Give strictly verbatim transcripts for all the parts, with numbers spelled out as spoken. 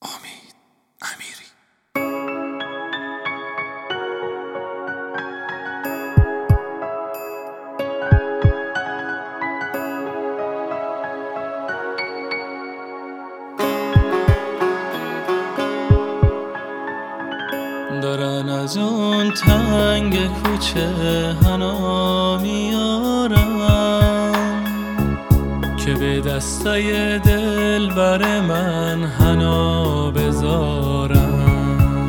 امید امیری. دارن از اون تنگ کوچه حنا میارن که به دستای دل بر من حنا بذارن.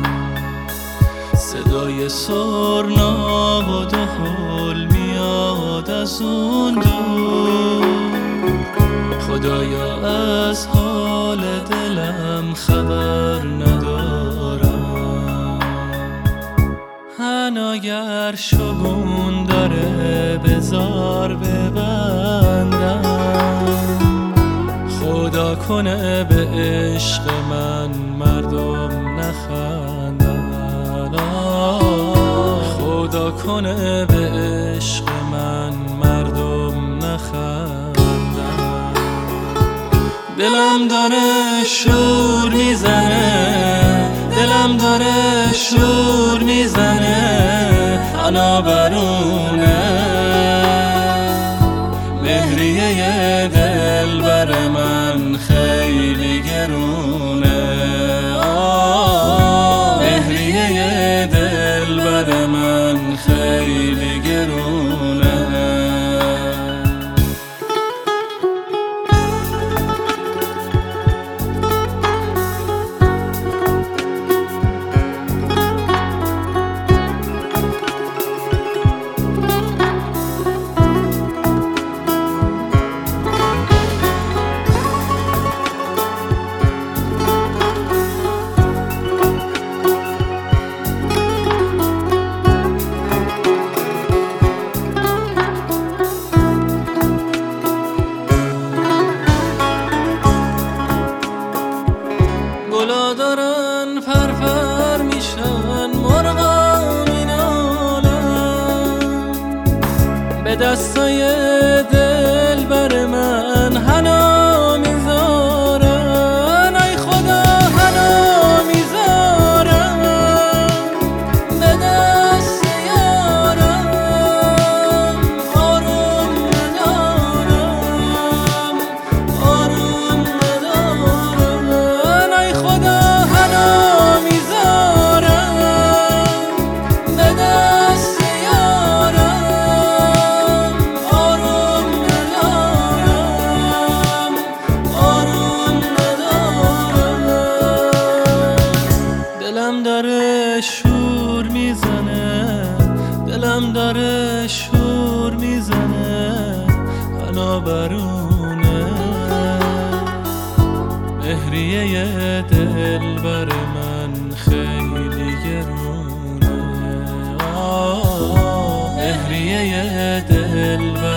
صدای سرنا و دهل میاد از اون دور، خدایا از حال دلم خبر ندارم. حناگر شگون داره بذار ببندم، خدا کنه به عشق من مردم نخندن. خدا کنه به عشق من مردم نخندن. دلم داره شور میزنه، دلم داره شور میزنه، حنا برونه مهریه دل بر من خیلی گرونه. مهریه دل بر من خیلی گرونه. گلا دارن پرپر میشن، مرغا مینالن، به دستای دل بر من حنا میذارن. ای خدا حنا میذارن به دست یارم، آروم ندارم، آروم ندارم. ای خدا حنا میذارم به دست یارم، آروم ندارم، آروم ندارم. دلم داره شور میزنه، دلم داره شور میزنه، حنا برونه مهریه دل بر من خیلی گرونه. مهریه دل بر